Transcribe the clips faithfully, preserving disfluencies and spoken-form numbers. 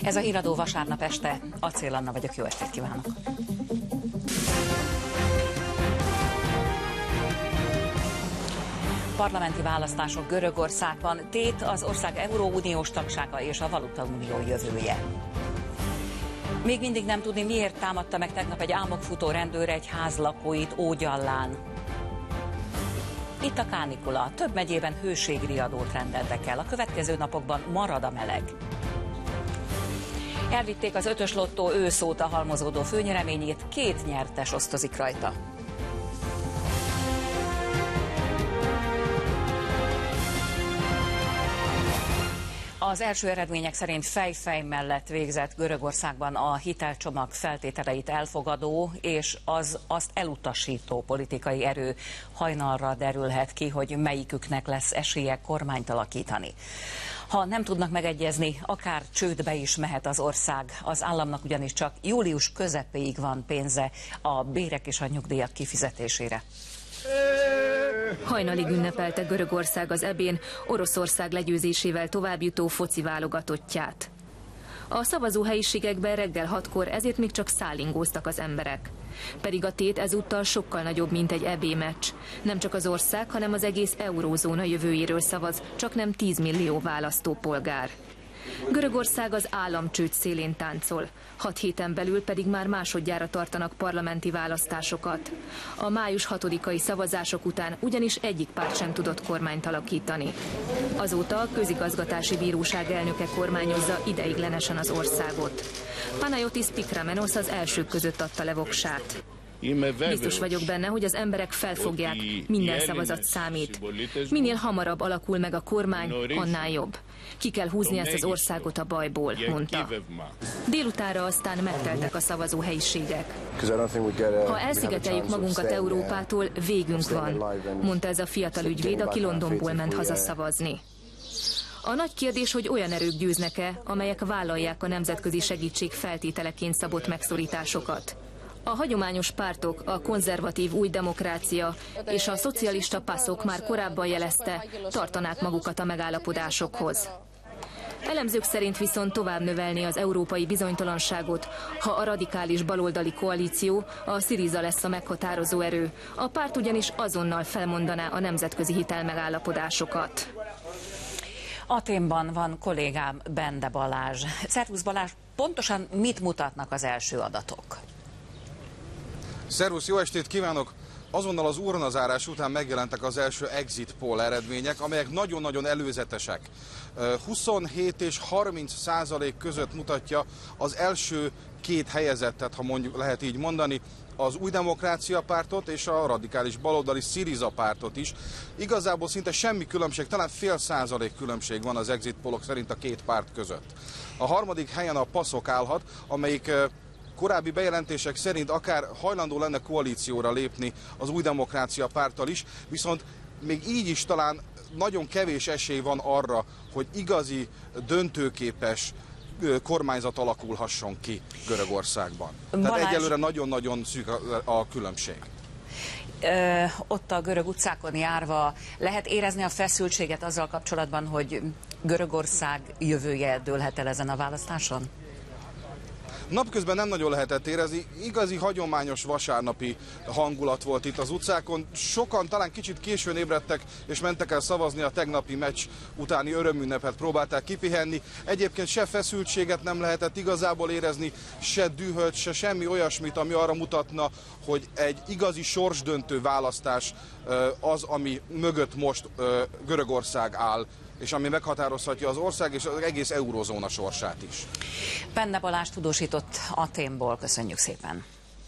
Ez a Híradó vasárnap este. Acél Anna vagyok, jó estét kívánok! Parlamenti választások Görögországban, tét az ország Euróuniós tagsága és a Valutaunió jövője. Még mindig nem tudni, miért támadta meg tegnap egy álmokfutó rendőr egy ház lakóit Ógyallán. Itt a kánikula, több megyében hőségriadót rendeltek el, a következő napokban marad a meleg. Elvitték az ötös lottó ősz óta halmozódó főnyereményét, két nyertes osztozik rajta. Az első eredmények szerint fej-fej mellett végzett Görögországban a hitelcsomag feltételeit elfogadó és az azt elutasító politikai erő. Hajnalra derülhet ki, hogy melyiküknek lesz esélye kormányt alakítani. Ha nem tudnak megegyezni, akár csődbe is mehet az ország. Az államnak ugyanis csak július közepéig van pénze a bérek és a nyugdíjak kifizetésére. Hajnalig ünnepelte Görögország az ebén Oroszország legyőzésével továbbjutó foci válogatottját. A szavazóhelyiségekben reggel hatkor ezért még csak szállingóztak az emberek. Pedig a tét ezúttal sokkal nagyobb, mint egy é bé meccs. Nem csak az ország, hanem az egész eurózóna jövőjéről szavaz, csak nem tíz millió választópolgár. Görögország az államcsőd szélén táncol. Hat héten belül pedig már másodjára tartanak parlamenti választásokat. A május hatodikai szavazások után ugyanis egyik párt sem tudott kormányt alakítani. Azóta a közigazgatási bíróság elnöke kormányozza ideiglenesen az országot. Panayotis Pikramenos az elsők között adta le voksát. Biztos vagyok benne, hogy az emberek felfogják, minden szavazat számít. Minél hamarabb alakul meg a kormány, annál jobb. Ki kell húzni ezt az országot a bajból, mondta. Délutánra aztán megteltek a szavazóhelyiségek. Ha elszigeteljük magunkat Európától, végünk van, mondta ez a fiatal ügyvéd, aki Londonból ment haza szavazni. A nagy kérdés, hogy olyan erők győznek-e, amelyek vállalják a nemzetközi segítség feltételeként szabott megszorításokat. A hagyományos pártok, a konzervatív Új Demokrácia és a szocialista PASOK már korábban jelezte, tartanák magukat a megállapodásokhoz. Elemzők szerint viszont tovább növelni az európai bizonytalanságot, ha a radikális baloldali koalíció, a Syriza lesz a meghatározó erő. A párt ugyanis azonnal felmondaná a nemzetközi hitelmegállapodásokat. Athénban van kollégám, Bende Balázs. Szervusz Balázs, pontosan mit mutatnak az első adatok? Szervusz, jó estét kívánok! Azonnal az urnazárás után megjelentek az első exit poll eredmények, amelyek nagyon-nagyon előzetesek. huszonhét és harminc százalék között mutatja az első két helyezettet, ha mondjuk lehet így mondani, az Új Demokrácia pártot és a radikális baloldali Syriza pártot is. Igazából szinte semmi különbség, talán fél százalék különbség van az exit pollok szerint a két párt között. A harmadik helyen a PASOK állhat, amelyik korábbi bejelentések szerint akár hajlandó lenne koalícióra lépni az Új Demokrácia párttal is, viszont még így is talán nagyon kevés esély van arra, hogy igazi, döntőképes kormányzat alakulhasson ki Görögországban. Balázs... Tehát egyelőre nagyon-nagyon szűk a, a különbség. Ö, ott a görög utcákon járva lehet érezni a feszültséget azzal kapcsolatban, hogy Görögország jövője dőlhet el ezen a választáson? Napközben nem nagyon lehetett érezni, igazi hagyományos vasárnapi hangulat volt itt az utcákon. Sokan talán kicsit későn ébredtek és mentek el szavazni, a tegnapi meccs utáni örömünnepet próbálták kipihenni. Egyébként se feszültséget nem lehetett igazából érezni, se dühöt, se semmi olyasmit, ami arra mutatna, hogy egy igazi sorsdöntő választás az, ami mögött most Görögország áll, és ami meghatározhatja az ország és az egész eurózóna sorsát is. Bende Balázs tudósított Athénból, köszönjük szépen.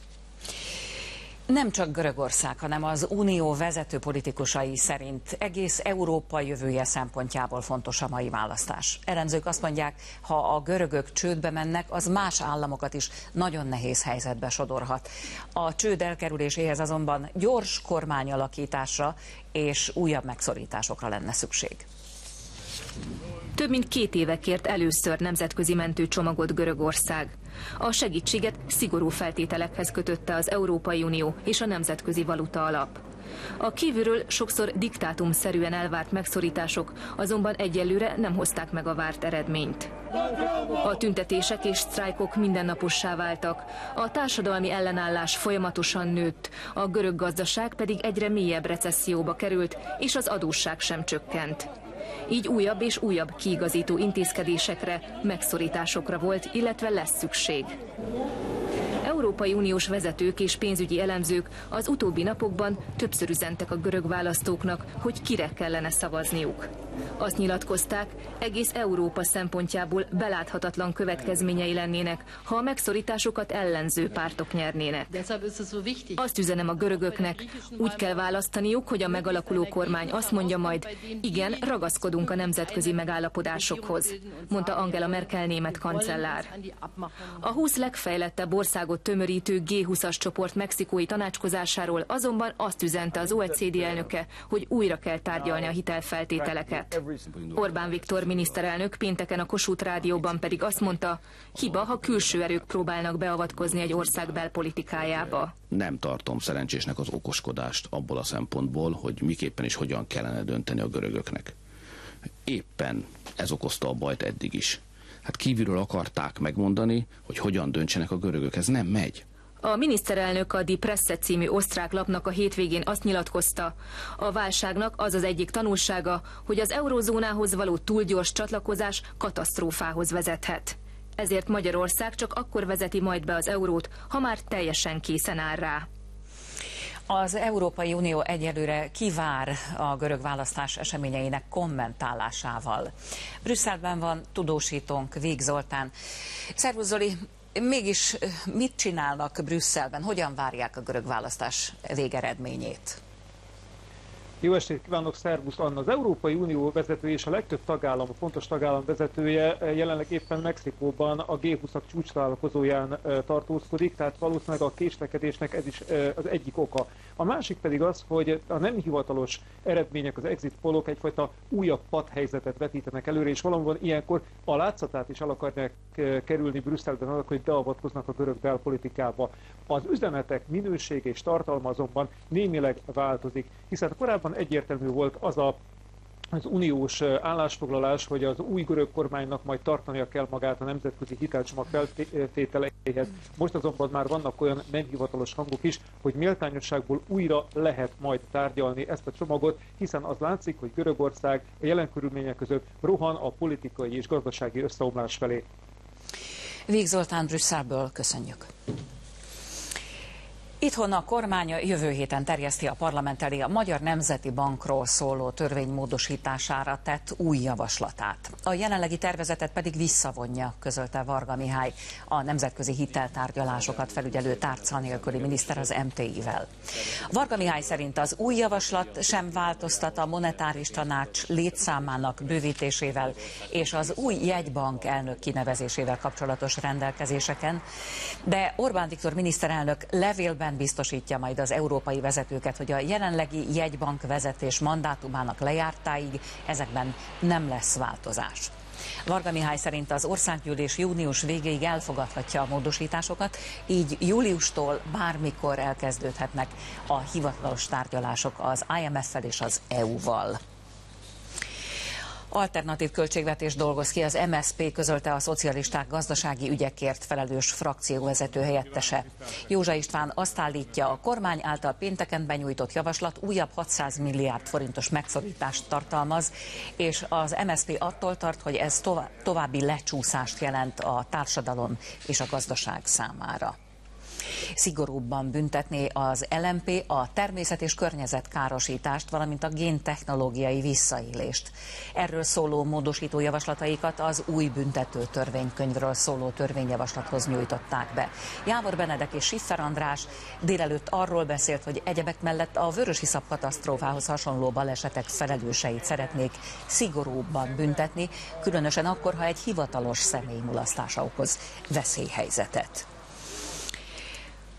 Nem csak Görögország, hanem az unió vezető politikusai szerint egész Európa jövője szempontjából fontos a mai választás. Elemzők azt mondják, ha a görögök csődbe mennek, az más államokat is nagyon nehéz helyzetbe sodorhat. A csőd elkerüléséhez azonban gyors kormányalakításra és újabb megszorításokra lenne szükség. Több mint két éve kért először nemzetközi mentőcsomagot Görögország. A segítséget szigorú feltételekhez kötötte az Európai Unió és a Nemzetközi Valuta Alap. A kívülről sokszor diktátumszerűen elvárt megszorítások azonban egyelőre nem hozták meg a várt eredményt. A tüntetések és sztrájkok mindennapossá váltak, a társadalmi ellenállás folyamatosan nőtt, a görög gazdaság pedig egyre mélyebb recesszióba került, és az adósság sem csökkent. Így újabb és újabb kiigazító intézkedésekre, megszorításokra volt, illetve lesz szükség. Európai Uniós vezetők és pénzügyi elemzők az utóbbi napokban többször üzentek a görög választóknak, hogy kire kellene szavazniuk. Azt nyilatkozták, egész Európa szempontjából beláthatatlan következményei lennének, ha a megszorításokat ellenző pártok nyernének. Azt üzenem a görögöknek, úgy kell választaniuk, hogy a megalakuló kormány azt mondja majd, igen, ragaszkodunk a nemzetközi megállapodásokhoz, mondta Angela Merkel német kancellár. A húsz legfejlettebb országot tömörítő G húszas csoport mexikói tanácskozásáról azonban azt üzente az O E C D elnöke, hogy újra kell tárgyalni a hitelfeltételeket. Orbán Viktor miniszterelnök pénteken a Kossuth Rádióban pedig azt mondta, hiba, ha külső erők próbálnak beavatkozni egy ország belpolitikájába. Nem tartom szerencsésnek az okoskodást abból a szempontból, hogy miképpen és hogyan kellene dönteni a görögöknek. Éppen ez okozta a bajt eddig is. Hát kívülről akarták megmondani, hogy hogyan döntsenek a görögök. Ez nem megy. A miniszterelnök a Die Presse című osztrák lapnak a hétvégén azt nyilatkozta, a válságnak az az egyik tanulsága, hogy az eurózónához való túl gyors csatlakozás katasztrófához vezethet. Ezért Magyarország csak akkor vezeti majd be az eurót, ha már teljesen készen áll rá. Az Európai Unió egyelőre kivár a görög választás eseményeinek kommentálásával. Brüsszelben van tudósítónk, Víg Zoltán. Szervusz Zoli, mégis mit csinálnak Brüsszelben? Hogyan várják a görög választás végeredményét? Jó estét kívánok, szervusz Anna! Az Európai Unió vezetője és a legtöbb tagállam, a fontos tagállam vezetője jelenleg éppen Mexikóban a G húsz csúcs találkozóján tartózkodik, tehát valószínűleg a késlekedésnek ez is az egyik oka. A másik pedig az, hogy a nem hivatalos eredmények, az exit pollok egyfajta újabb padhelyzetet vetítenek előre, és valóban ilyenkor a látszatát is el akarják kerülni Brüsszelben annak, hogy beavatkoznak a görög belpolitikába. Az üzenetek minősége és tartalma azonban némileg változik, hiszen korábban egyértelmű volt az a az uniós állásfoglalás, hogy az új görög kormánynak majd tartania kell magát a nemzetközi hitelcsomag feltételeihez. Most azonban már vannak olyan nem hivatalos hangok is, hogy méltányosságból újra lehet majd tárgyalni ezt a csomagot, hiszen az látszik, hogy Görögország a jelen körülmények között rohan a politikai és gazdasági összeomlás felé. Víg Zoltán Brüsszelből, köszönjük. Itthon a kormány jövő héten terjeszti a parlament elé a Magyar Nemzeti Bankról szóló törvény módosítására tett új javaslatát. A jelenlegi tervezetet pedig visszavonja, közölte Varga Mihály, a nemzetközi hiteltárgyalásokat felügyelő tárca nélküli miniszter az em té i-vel. Varga Mihály szerint az új javaslat sem változtat a monetáris tanács létszámának bővítésével és az új jegybank elnök kinevezésével kapcsolatos rendelkezéseken, de Orbán Viktor miniszterelnök levélben biztosítja majd az európai vezetőket, hogy a jelenlegi jegybank vezetés mandátumának lejártáig ezekben nem lesz változás. Varga Mihály szerint az országgyűlés június végéig elfogadhatja a módosításokat, így júliustól bármikor elkezdődhetnek a hivatalos tárgyalások az I M F-fel és az é u-val. Alternatív költségvetés dolgoz ki az em es zé pé, közölte a szocialisták gazdasági ügyekért felelős frakcióvezető helyettese. Józsa István azt állítja, a kormány által pénteken benyújtott javaslat újabb hatszáz milliárd forintos megszorítást tartalmaz, és az em es zé pé attól tart, hogy ez további lecsúszást jelent a társadalom és a gazdaság számára. Szigorúbban büntetné az el em pé a természet- és környezetkárosítást, valamint a géntechnológiai visszaélést. Erről szóló módosító javaslataikat az új büntető törvénykönyvről szóló törvényjavaslathoz nyújtották be. Jávor Benedek és Schiffer András délelőtt arról beszélt, hogy egyebek mellett a vörösiszap katasztrófához hasonló balesetek felelőseit szeretnék szigorúbban büntetni, különösen akkor, ha egy hivatalos személy mulasztása okoz veszélyhelyzetet.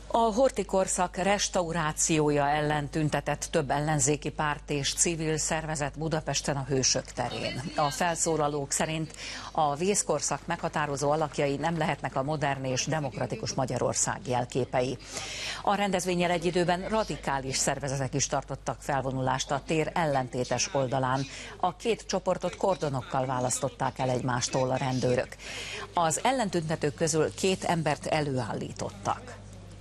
A horthy-korszak restaurációja ellen tüntetett több ellenzéki párt és civil szervezet Budapesten a Hősök terén. A felszólalók szerint a vészkorszak meghatározó alakjai nem lehetnek a modern és demokratikus Magyarország jelképei. A rendezvénnyel egy időben radikális szervezetek is tartottak felvonulást a tér ellentétes oldalán. A két csoportot kordonokkal választották el egymástól a rendőrök. Az ellentüntetők közül két embert előállítottak.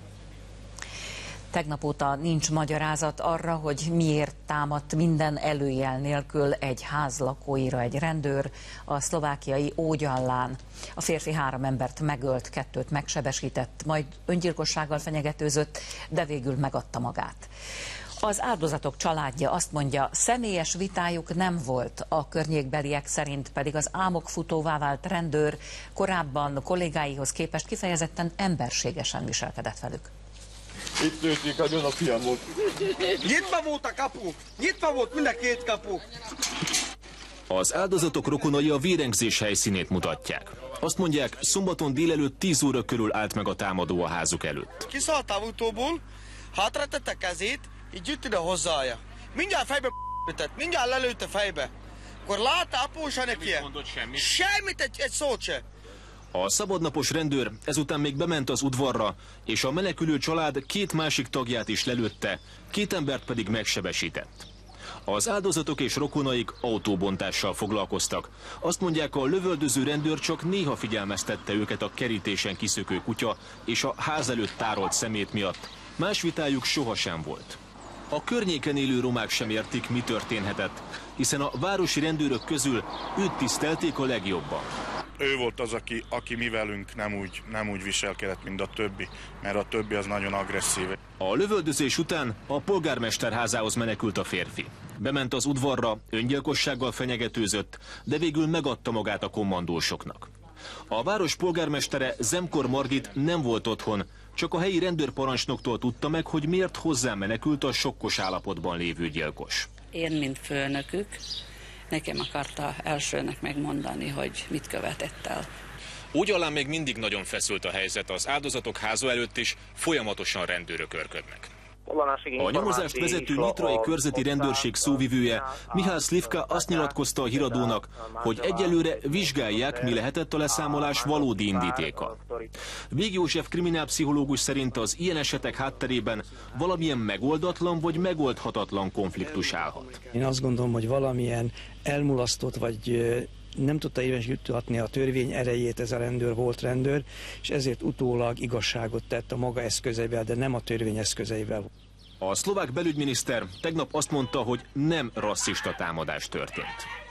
Tegnap óta nincs magyarázat arra, hogy miért támadt minden előjel nélkül egy ház lakóira egy rendőr a szlovákiai Ógyallán. A férfi három embert megölt, kettőt megsebesített, majd öngyilkossággal fenyegetőzött, de végül megadta magát. Az áldozatok családja azt mondja, személyes vitájuk nem volt, a környékbeliek szerint pedig az álmokfutóvá vált rendőr korábban kollégáihoz képest kifejezetten emberségesen viselkedett velük. Itt nőtték agyon, a fiam volt. Nyitva volt a kapu! Nyitva volt mind a két kapu! Az áldozatok rokonai a vérengzés helyszínét mutatják. Azt mondják, szombaton délelőtt tíz óra körül állt meg a támadó a házuk előtt. Kiszállt autóból, hátratette kezét, így jött ide hozzája. Mindjárt fejbe p***tett, mindjárt lelőtte fejbe. Akkor látta apósa neki. Semmit? Semmit, egy, egy szót se. A szabadnapos rendőr ezután még bement az udvarra, és a menekülő család két másik tagját is lelőtte, két embert pedig megsebesített. Az áldozatok és rokonaik autóbontással foglalkoztak. Azt mondják, a lövöldöző rendőr csak néha figyelmeztette őket a kerítésen kiszökő kutya és a ház előtt tárolt szemét miatt. Más vitájuk sohasem volt. A környéken élő romák sem értik, mi történhetett, hiszen a városi rendőrök közül őt tisztelték a legjobban. Ő volt az, aki, aki mi velünk nem úgy, nem úgy viselkedett, mint a többi, mert a többi az nagyon agresszív. A lövöldözés után a polgármester házához menekült a férfi. Bement az udvarra, öngyilkossággal fenyegetőzött, de végül megadta magát a kommandósoknak. A város polgármestere, Zemkor Margit nem volt otthon, csak a helyi rendőrparancsnoktól tudta meg, hogy miért hozzám menekült a sokkos állapotban lévő gyilkos. Én, mint főnökük, nekem akarta elsőnek megmondani, hogy mit követett el. Ógyallán még mindig nagyon feszült a helyzet, az áldozatok háza előtt is folyamatosan rendőrök örködnek. A nyomozást vezető nyitrai körzeti rendőrség szóvivője, Mihály Slivka azt nyilatkozta a híradónak, hogy egyelőre vizsgálják, mi lehetett a leszámolás valódi indítéka. Vég József kriminálpszichológus szerint az ilyen esetek hátterében valamilyen megoldatlan vagy megoldhatatlan konfliktus állhat. Én azt gondolom, hogy valamilyen elmulasztott vagy nem tudta érvényesíteni a törvény erejét ez a rendőr, volt rendőr, és ezért utólag igazságot tett a maga eszközeivel, de nem a törvény eszközeivel. A szlovák belügyminiszter tegnap azt mondta, hogy nem rasszista támadás történt.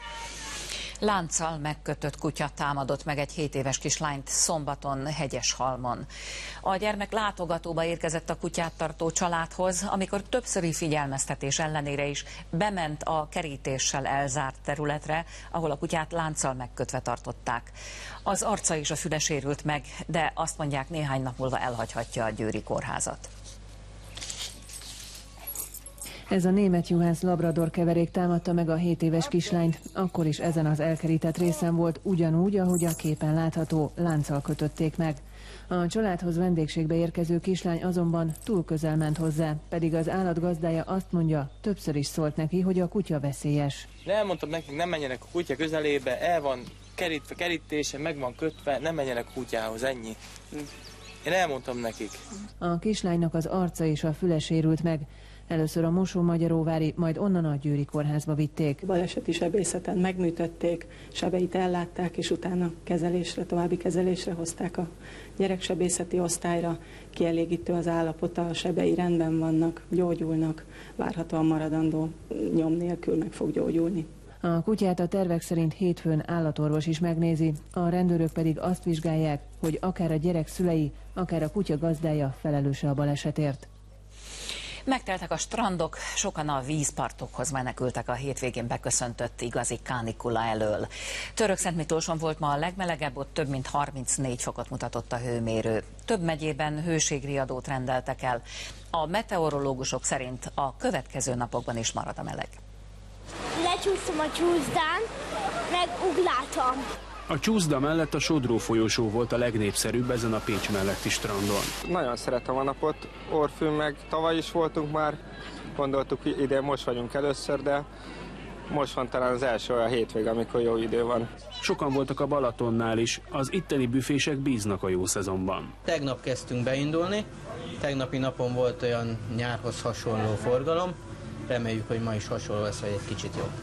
Lánccal megkötött kutya támadott meg egy hét éves kislányt szombaton Hegyeshalmon. A gyermek látogatóba érkezett a kutyát tartó családhoz, amikor többszöri figyelmeztetés ellenére is bement a kerítéssel elzárt területre, ahol a kutyát lánccal megkötve tartották. Az arca és a füle sérült meg, de azt mondják, néhány nap múlva elhagyhatja a győri kórházat. Ez a német juhász labrador keverék támadta meg a hét éves kislányt, akkor is ezen az elkerített részen volt, ugyanúgy, ahogy a képen látható, lánccal kötötték meg. A családhoz vendégségbe érkező kislány azonban túl közel ment hozzá, pedig az állat gazdája azt mondja, többször is szólt neki, hogy a kutya veszélyes. Elmondtam nekik, nem menjenek a kutya közelébe, el van kerítve, kerítése, meg van kötve, nem menjenek a kutyához, ennyi. Én elmondtam nekik. A kislánynak az arca és a füle sérült meg. Először a Mosonmagyaróvári, majd onnan a Győri kórházba vitték. Baleseti sebészeten megműtötték, sebeit ellátták, és utána kezelésre, további kezelésre hozták a gyereksebészeti osztályra. Kielégítő az állapota, a sebei rendben vannak, gyógyulnak, várhatóan maradandó nyom nélkül meg fog gyógyulni. A kutyát a tervek szerint hétfőn állatorvos is megnézi, a rendőrök pedig azt vizsgálják, hogy akár a gyerek szülei, akár a kutya gazdája felelőse a balesetért. Megteltek a strandok, sokan a vízpartokhoz menekültek a hétvégén beköszöntött igazi kánikula elől. Törökszentmiklóson volt ma a legmelegebb, ott több mint harmincnégy fokot mutatott a hőmérő. Több megyében hőségriadót rendeltek el. A meteorológusok szerint a következő napokban is marad a meleg. Lecsúsztam a csúszdán, meg ugráltam. A csúszda mellett a Sodró folyosó volt a legnépszerűbb ezen a Pécs melletti strandon. Nagyon szeretem a napot, Orfűn meg tavaly is voltunk már, gondoltuk ide most vagyunk először, de most van talán az első olyan hétvég, amikor jó idő van. Sokan voltak a Balatonnál is, az itteni büfések bíznak a jó szezonban. Tegnap kezdtünk beindulni, tegnapi napon volt olyan nyárhoz hasonló forgalom, reméljük, hogy ma is hasonló lesz, vagy egy kicsit jobb.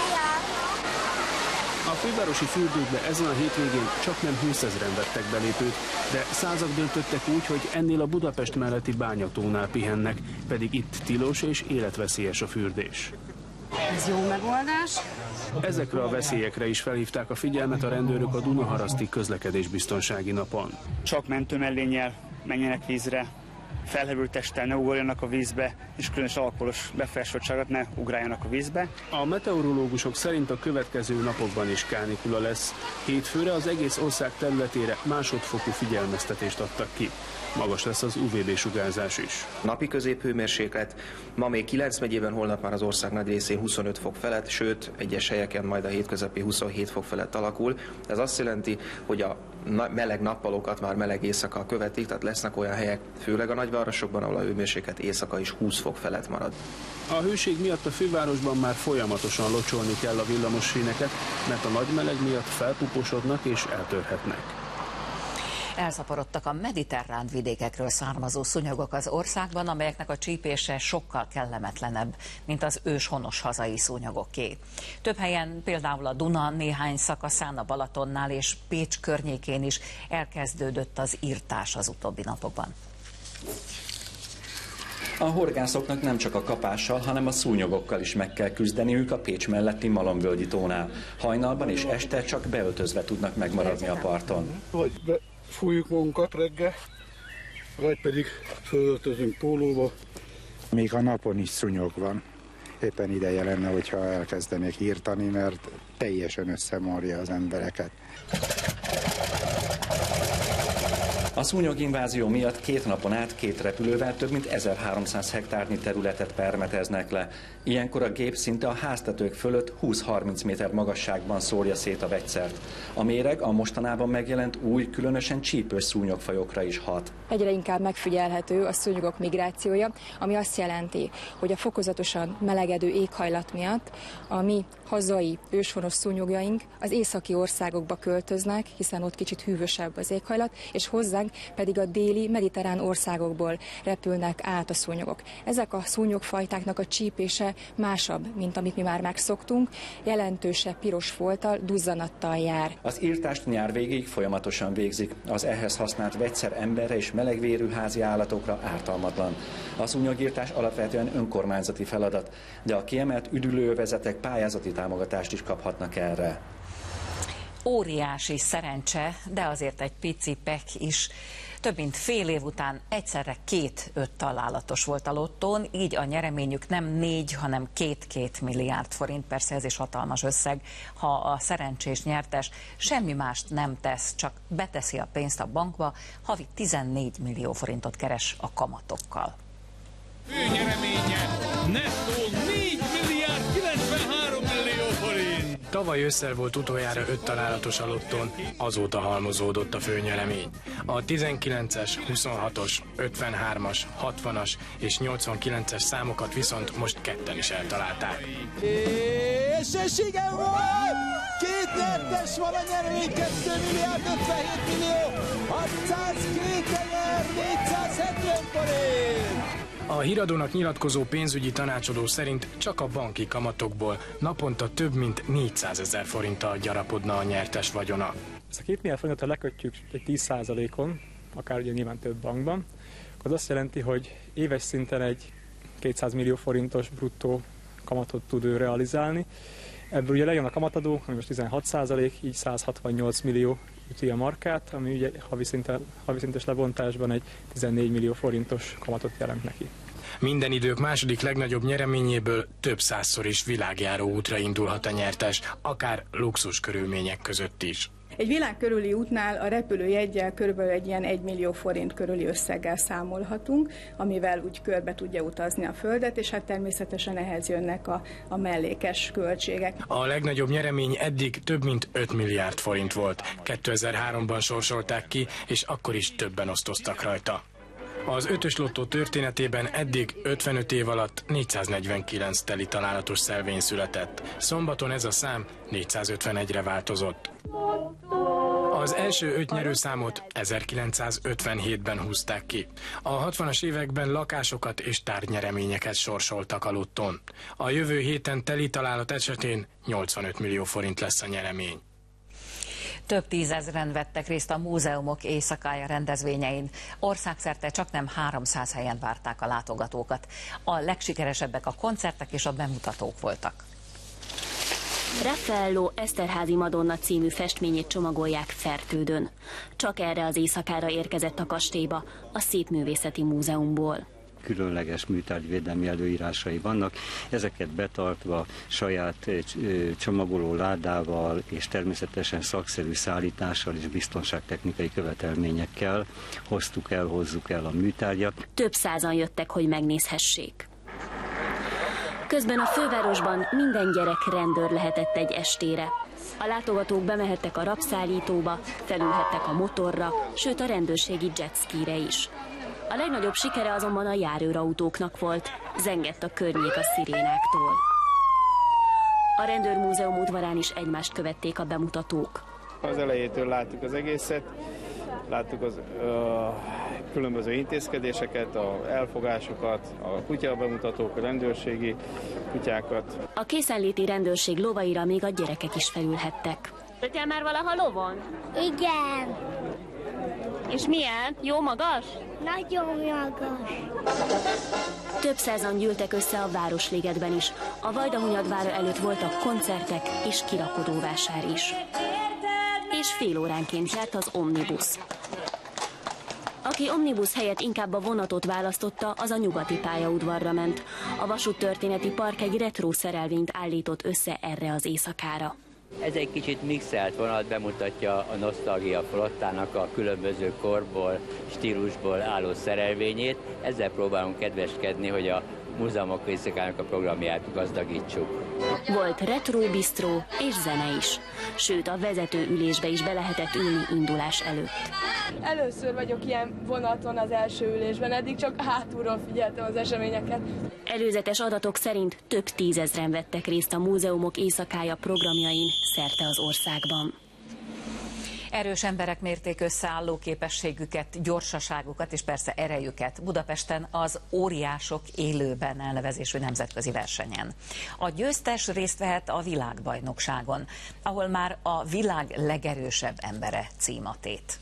A fővárosi fürdőkbe ezen a hétvégén csak nem húszezren vettek belépőt, de százak döntöttek úgy, hogy ennél a Budapest melletti Bányatónál pihennek, pedig itt tilos és életveszélyes a fürdés. Ez jó megoldás. Ezekre a veszélyekre is felhívták a figyelmet a rendőrök a Dunaharaszti közlekedésbiztonsági napon. Csak mentőmellénnyel menjenek vízre, felhevült testtel ne ugorjanak a vízbe, és különös alkoholos befolyásoltságot ne ugráljanak a vízbe. A meteorológusok szerint a következő napokban is kánikula lesz. Hétfőre az egész ország területére másodfokú figyelmeztetést adtak ki. Magas lesz az u vé bé-sugárzás is. Napi középhőmérséklet ma még kilenc megyében, holnap már az ország nagy részén huszonöt fok felett, sőt egyes helyeken majd a hétköznapi huszonhét fok felett alakul. Ez azt jelenti, hogy a meleg nappalokat már meleg éjszaka követik, tehát lesznek olyan helyek, főleg a nagyvárosokban, ahol a hőmérséklet éjszaka is húsz fok felett marad. A hőség miatt a fővárosban már folyamatosan locsolni kell a villamossíneket, mert a nagy meleg miatt felpuposodnak és eltörhetnek. Elszaporodtak a mediterrán vidékekről származó szúnyogok az országban, amelyeknek a csípése sokkal kellemetlenebb, mint az őshonos hazai szúnyogoké. Több helyen, például a Duna néhány szakaszán, a Balatonnál és Pécs környékén is elkezdődött az irtás az utóbbi napokban. A horgászoknak nem csak a kapással, hanem a szúnyogokkal is meg kell küzdeniük a Pécs melletti Malomvölgyi tónál. Hajnalban és este csak beöltözve tudnak megmaradni a parton. Vagy befújjuk magunkat reggel, vagy pedig fölöltözünk pólóba. Még a napon is szúnyog van. Éppen ideje lenne, hogyha elkezdenék írtani, mert teljesen összemarja az embereket. A szúnyoginvázió miatt két napon át két repülővel több mint ezerháromszáz hektárnyi területet permeteznek le. Ilyenkor a gép szinte a háztetők fölött húsz-harminc méter magasságban szórja szét a vegyszert. A méreg a mostanában megjelent új, különösen csípős szúnyogfajokra is hat. Egyre inkább megfigyelhető a szúnyogok migrációja, ami azt jelenti, hogy a fokozatosan melegedő éghajlat miatt a mi hazai őshonos szúnyogjaink az északi országokba költöznek, hiszen ott kicsit hűvösebb az éghajlat, és hozzánk pedig a déli mediterrán országokból repülnek át a szúnyogok. Ezek a szúnyogfajtáknak a csípése másabb, mint amit mi már megszoktunk, jelentősebb piros folttal, duzzanattal jár. Az írtást nyár végéig folyamatosan végzik. Az ehhez használt vegyszer emberre és melegvérű házi állatokra ártalmatlan. A szúnyogírtás alapvetően önkormányzati feladat, de a kiemelt üdülőövezetek pályázati támogatást is kaphatnak erre. Óriási szerencse, de azért egy pici pek is. Több mint fél év után egyszerre két öt találatos volt a lottón, így a nyereményük nem négy, hanem két-két milliárd forint. Persze ez is hatalmas összeg, ha a szerencsés nyertes semmi mást nem tesz, csak beteszi a pénzt a bankba, havi tizennégy millió forintot keres a kamatokkal. Főnyereménye nettó négy milliárd kilencvenhárom millió forint. Tavaly ősszel volt utoljára öt találatos a lottón, azóta halmozódott a főnyeremény. A tizenkilences, huszonhatos, ötvenhármas, hatvanas és nyolcvankilences számokat viszont most ketten is eltalálták. És ez igen volt! Két nyertes van a nyeremény, két milliárd ötvenhét millió hatszázkétezer-négyszázhetven forint! A híradónak nyilatkozó pénzügyi tanácsadó szerint csak a banki kamatokból naponta több mint négyszázezer forinttal gyarapodna a nyertes vagyona. Ezt a két milliárd forintot lekötjük egy tíz százalékon, akár ugye nyilván több bankban, akkor az azt jelenti, hogy éves szinten egy kétszáz millió forintos bruttó kamatot tud ő realizálni. Ebből ugye lejön a kamatadó, ami most tizenhat százalék, így száz hatvannyolc millió üti a markát, ami ugye havi, szinten, havi szintes lebontásban egy tizennégy millió forintos kamatot jelent neki. Minden idők második legnagyobb nyereményéből több százszor is világjáró útra indulhat a nyertes, akár luxus körülmények között is. Egy világ körüli útnál a repülőjeggyel körülbelül egy ilyen egy millió forint körüli összeggel számolhatunk, amivel úgy körbe tudja utazni a Földet, és hát természetesen ehhez jönnek a, a mellékes költségek. A legnagyobb nyeremény eddig több mint öt milliárd forint volt. kétezer-háromban sorsolták ki, és akkor is többen osztoztak rajta. Az ötös lottó történetében eddig ötvenöt év alatt négyszáznegyvenkilenc teli találatos szelvény született. Szombaton ez a szám négyszázötvenegyre változott. Az első öt nyerőszámot ezerkilencszázötvenhétben húzták ki. A hatvanas években lakásokat és tárgynyereményeket sorsoltak a lotton. A jövő héten teli találat esetén nyolcvanöt millió forint lesz a nyeremény. Több tízezren vettek részt a Múzeumok Éjszakája rendezvényein. Országszerte csaknem háromszáz helyen várták a látogatókat. A legsikeresebbek a koncertek és a bemutatók voltak. Raffaello Eszterházy Madonna című festményét csomagolják Fertődön. Csak erre az éjszakára érkezett a kastélyba, a Szépművészeti Múzeumból. Különleges műtárgyvédelmi előírásai vannak, ezeket betartva saját csomagoló ládával és természetesen szakszerű szállítással és biztonságtechnikai követelményekkel hoztuk el, hozzuk el a műtárgyat. Több százan jöttek, hogy megnézhessék. Közben a fővárosban minden gyerek rendőr lehetett egy estére. A látogatók bemehettek a rabszállítóba, felülhettek a motorra, sőt a rendőrségi jetskire is. A legnagyobb sikere azonban a járőrautóknak volt, zengett a környék a szirénáktól. A Rendőrmúzeum udvarán is egymást követték a bemutatók. Az elejétől láttuk az egészet, láttuk az ö, különböző intézkedéseket, a elfogásokat, a kutya bemutatók, a rendőrségi kutyákat. A készenléti rendőrség lovaira még a gyerekek is felülhettek. Tettél már valaha lovon? Igen. És milyen? Jó magas? Nagyon magas. Több százan gyűltek össze a Városligetben is. A Vajdahunyadvára előtt voltak koncertek és kirakodóvásár is. És fél óránként járt az omnibusz. Aki omnibusz helyett inkább a vonatot választotta, az a nyugati pályaudvarra ment. A vasúttörténeti park egy retro szerelvényt állított össze erre az éjszakára. Ez egy kicsit mixelt vonat, bemutatja a Nosztalgia Flottának a különböző korból, stílusból álló szerelvényét. Ezzel próbálunk kedveskedni, hogy a Múzeumok Éjszakájának a programját gazdagítsuk. Volt retro bistró és zene is. Sőt, a vezetőülésbe is be lehetett ülni indulás előtt. Először vagyok ilyen vonaton az első ülésben, eddig csak hátulról figyeltem az eseményeket. Előzetes adatok szerint több tízezren vettek részt a Múzeumok Éjszakája programjain szerte az országban. Erős emberek mérték összeálló képességüket, gyorsaságukat és persze erejüket Budapesten az Óriások élőben elnevezésű nemzetközi versenyen. A győztes részt vehet a világbajnokságon, ahol már a világ legerősebb embere címatét.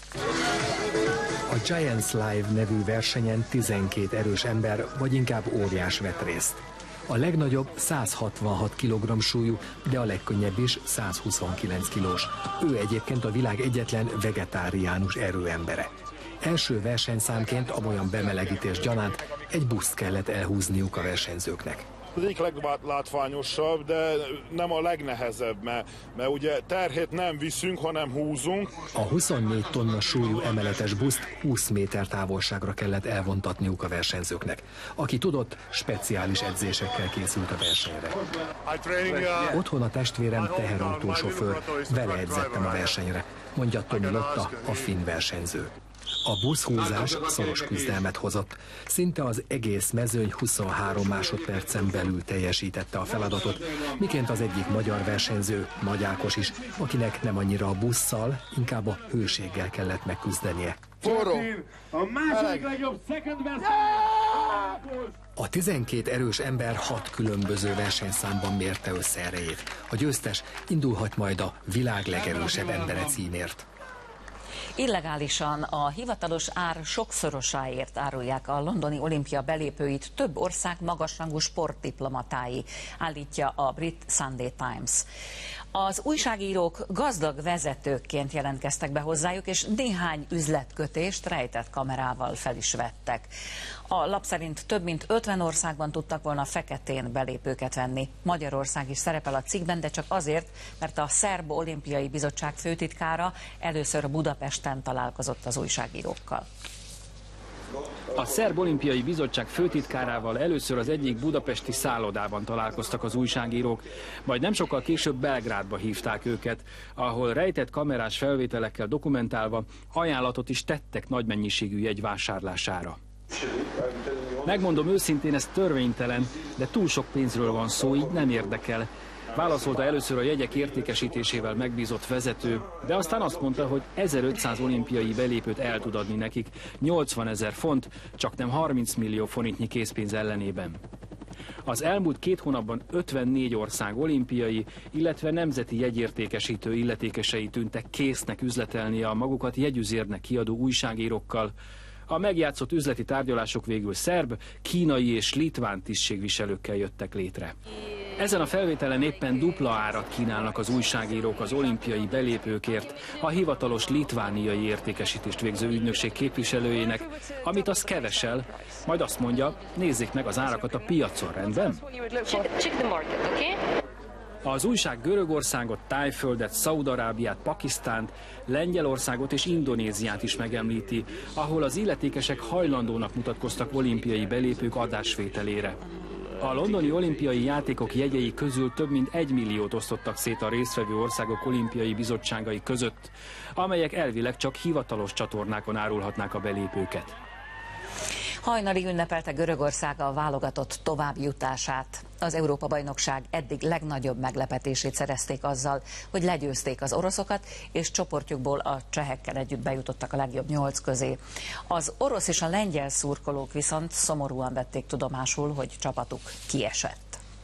A Giants Live nevű versenyen tizenkét erős ember, vagy inkább óriás vett részt. A legnagyobb száz hatvanhat kilogramm súlyú, de a legkönnyebb is száz huszonkilenc kilós. Ő egyébként a világ egyetlen vegetáriánus erőembere. Első versenyszámként amolyan bemelegítés gyanánt egy buszt kellett elhúzniuk a versenyzőknek. Az egyik leglátványosabb, de nem a legnehezebb, mert, mert ugye terhét nem viszünk, hanem húzunk. A huszonnégy tonna súlyú emeletes buszt húsz méter távolságra kellett elvontatniuk a versenyzőknek. Aki tudott, speciális edzésekkel készült a versenyre. Otthon a testvérem teherautósofőr, vele edzettem a versenyre, mondja Tomi Lotta, a finn versenyző. A buszhúzás szoros küzdelmet hozott. Szinte az egész mezőny huszonhárom másodpercen belül teljesítette a feladatot, miként az egyik magyar versenyző, Nagy Ákos is, akinek nem annyira a busszal, inkább a hőséggel kellett megküzdenie. Forró! A második legjobb second best! A tizenkét erős ember hat különböző versenyszámban mérte össze erejét. A győztes indulhat majd a világ legerősebb embere címért. Illegálisan a hivatalos ár sokszorosáért árulják a londoni olimpia belépőit több ország magasrangú sportdiplomatái, állítja a brit Sunday Times. Az újságírók gazdag vezetőkként jelentkeztek be hozzájuk, és néhány üzletkötést rejtett kamerával fel is vettek. A lap szerint több mint ötven országban tudtak volna feketén belépőket venni. Magyarország is szerepel a cikkben, de csak azért, mert a Szerb Olimpiai Bizottság főtitkára először Budapesten találkozott az újságírókkal. A Szerb Olimpiai Bizottság főtitkárával először az egyik budapesti szállodában találkoztak az újságírók, majd nem sokkal később Belgrádba hívták őket, ahol rejtett kamerás felvételekkel dokumentálva ajánlatot is tettek nagy mennyiségű jegy vásárlására. Megmondom őszintén, ez törvénytelen, de túl sok pénzről van szó, így nem érdekel. Válaszolta először a jegyek értékesítésével megbízott vezető, de aztán azt mondta, hogy ezerötszáz olimpiai belépőt el tud adni nekik, nyolcvanezer font, csak nem harminc millió forintnyi készpénz ellenében. Az elmúlt két hónapban ötvennégy ország olimpiai, illetve nemzeti jegyértékesítő illetékesei tűntek késznek üzletelni a magukat jegyüzérnek kiadó újságírókkal. A megjátszott üzleti tárgyalások végül szerb, kínai és litván tisztségviselőkkel jöttek létre. Ezen a felvételen éppen dupla árat kínálnak az újságírók az olimpiai belépőkért a hivatalos litvániai értékesítést végző ügynökség képviselőjének, amit az kevesel, majd azt mondja, nézzék meg az árakat a piacon, rendben? Az újság Görögországot, Tájföldet, Szaúd-Arábiát, Pakisztánt, Lengyelországot és Indonéziát is megemlíti, ahol az illetékesek hajlandónak mutatkoztak olimpiai belépők adásvételére. A londoni olimpiai játékok jegyei közül több mint egy milliót osztottak szét a résztvevő országok olimpiai bizottságai között, amelyek elvileg csak hivatalos csatornákon árulhatnák a belépőket. Hajnali ünnepelte Görögország a válogatott továbbjutását. Az Európa-bajnokság eddig legnagyobb meglepetését szerezték azzal, hogy legyőzték az oroszokat, és csoportjukból a csehekkel együtt bejutottak a legjobb nyolc közé. Az orosz és a lengyel szurkolók viszont szomorúan vették tudomásul, hogy csapatuk kiesett.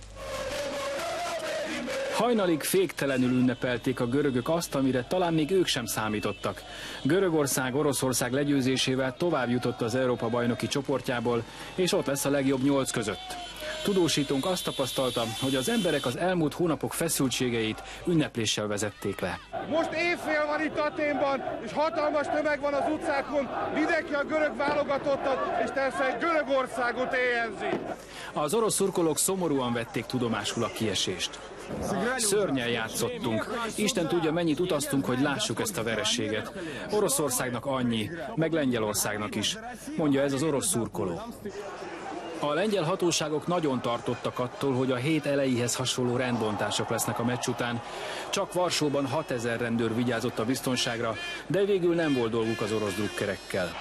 Hajnalig féktelenül ünnepelték a görögök azt, amire talán még ők sem számítottak. Görögország Oroszország legyőzésével tovább jutott az Európa-bajnoki csoportjából, és ott lesz a legjobb nyolc között. Tudósítónk azt tapasztalta, hogy az emberek az elmúlt hónapok feszültségeit ünnepléssel vezették le. Most évfél van itt Athénban, és hatalmas tömeg van az utcákon, mindenki a görög válogatottat, és persze Görögországot éhenzi. Az orosz szurkolók szomorúan vették tudomásul a kiesést. Szörnyen játszottunk. Isten tudja, mennyit utaztunk, hogy lássuk ezt a vereséget. Oroszországnak annyi, meg Lengyelországnak is, mondja ez az orosz szurkoló. A lengyel hatóságok nagyon tartottak attól, hogy a hét elejéhez hasonló rendbontások lesznek a meccs után. Csak Varsóban hatezer rendőr vigyázott a biztonságra, de végül nem volt dolguk az orosz drukkerekkel.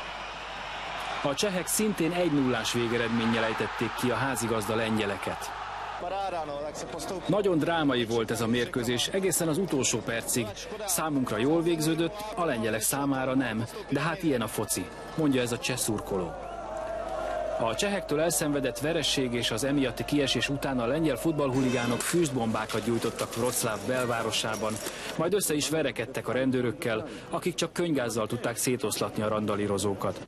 A csehek szintén egy nullás végeredménnyel ejtették ki a házigazda lengyeleket. Nagyon drámai volt ez a mérkőzés, egészen az utolsó percig. Számunkra jól végződött, a lengyelek számára nem, de hát ilyen a foci, mondja ez a cseh szurkoló. A csehektől elszenvedett veresség és az emiatti kiesés után a lengyel futballhuligánok füstbombákat gyújtottak Wroclaw belvárosában, majd össze is verekedtek a rendőrökkel, akik csak könyvgázzal tudták szétoszlatni a randalírozókat.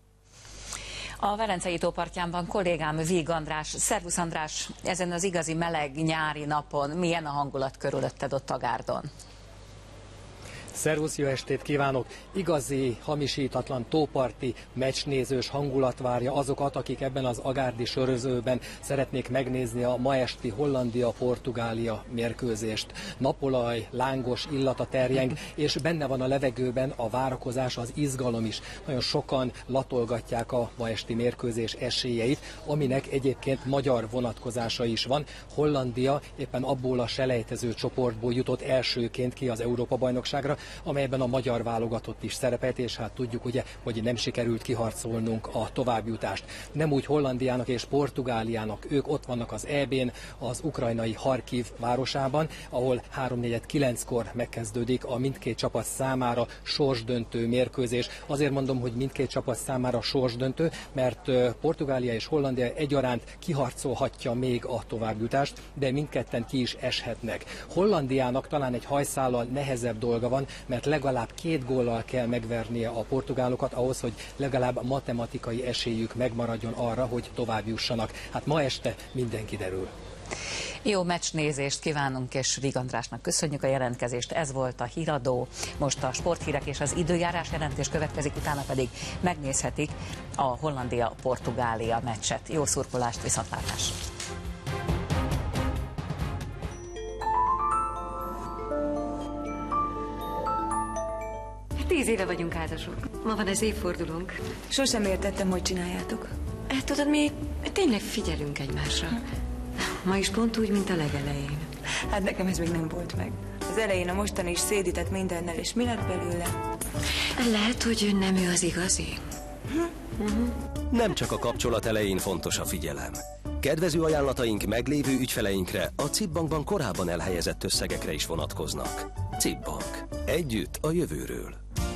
A Velencei tó partján van kollégám, Víg András. Szervusz András, ezen az igazi meleg nyári napon milyen a hangulat körülötted ott a gárdon? Szervusz, jó estét kívánok! Igazi, hamisítatlan tóparti meccsnézős hangulat várja azokat, akik ebben az agárdi sörözőben szeretnék megnézni a ma esti Hollandia-Portugália mérkőzést. Napolaj, lángos illata terjeng, és benne van a levegőben a várakozás, az izgalom is. Nagyon sokan latolgatják a ma esti mérkőzés esélyeit, aminek egyébként magyar vonatkozása is van. Hollandia éppen abból a selejtező csoportból jutott elsőként ki az Európa-bajnokságra, amelyben a magyar válogatott is szerepelt, és hát tudjuk ugye, hogy nem sikerült kiharcolnunk a továbbjutást. Nem úgy Hollandiának és Portugáliának, ők ott vannak az é bén, az ukrajnai Harkiv városában, ahol háromnegyed kilenckor megkezdődik a mindkét csapat számára sorsdöntő mérkőzés. Azért mondom, hogy mindkét csapat számára sorsdöntő, mert Portugália és Hollandia egyaránt kiharcolhatja még a továbbjutást, de mindketten ki is eshetnek. Hollandiának talán egy hajszállal nehezebb dolga van, mert legalább két góllal kell megvernie a portugálokat ahhoz, hogy legalább matematikai esélyük megmaradjon arra, hogy tovább jussanak. Hát ma este minden kiderül. Jó meccsnézést kívánunk, és Víg Andrásnak köszönjük a jelentkezést. Ez volt a Híradó. Most a sporthírek és az időjárás jelentés következik, utána pedig megnézhetik a Hollandia-Portugália meccset. Jó szurkolást, viszontlátásra! Tíz éve vagyunk házasok. Ma van az évfordulónk. Sosem értettem, hogy csináljátok. Hát tudod, mi tényleg figyelünk egymásra. Ma is pont úgy, mint a legelején. Hát nekem ez még nem volt meg. Az elején a mostani is szédített mindennel, és mi lett belőle? Lehet, hogy nem ő az igazi. Hm? Uh-huh. Nem csak a kapcsolat elején fontos a figyelem. Kedvező ajánlataink meglévő ügyfeleinkre a cé i bé Bankban korábban elhelyezett összegekre is vonatkoznak. cé i bé Bank. Együtt a jövőről.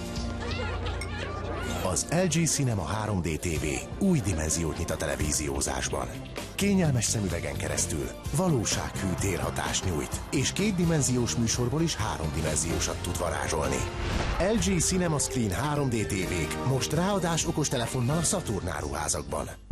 Az el gé Cinema három dé té vé új dimenziót nyit a televíziózásban. Kényelmes szemüvegen keresztül valósághű térhatást nyújt, és kétdimenziós műsorból is háromdimenziósat tud varázsolni. el gé Cinema Screen három dé tévék most ráadás okostelefonnal a Saturn áruházakban.